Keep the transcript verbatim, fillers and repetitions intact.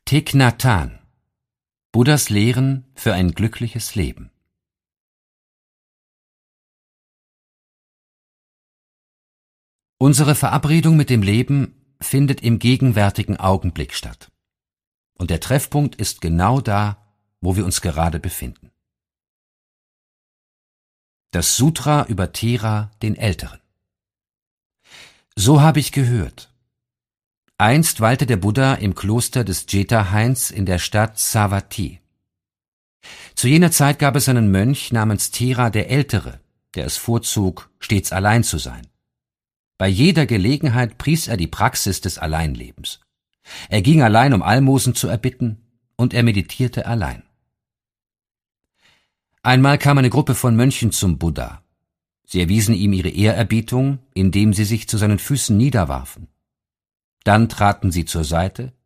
Thich Nhat Hanh. Buddhas Lehren für ein glückliches Leben. Unsere Verabredung mit dem Leben findet im gegenwärtigen Augenblick statt. Und der Treffpunkt ist genau da, wo wir uns gerade befinden. Das Sutra über Thera den Älteren. So habe ich gehört. Einst weilte der Buddha im Kloster des Jeta-Hains in der Stadt Savatthi. Zu jener Zeit gab es einen Mönch namens Thera der Ältere, der es vorzog, stets allein zu sein. Bei jeder Gelegenheit pries er die Praxis des Alleinlebens. Er ging allein, um Almosen zu erbitten, und er meditierte allein. Einmal kam eine Gruppe von Mönchen zum Buddha. Sie erwiesen ihm ihre Ehrerbietung, indem sie sich zu seinen Füßen niederwarfen. Dann traten sie zur Seite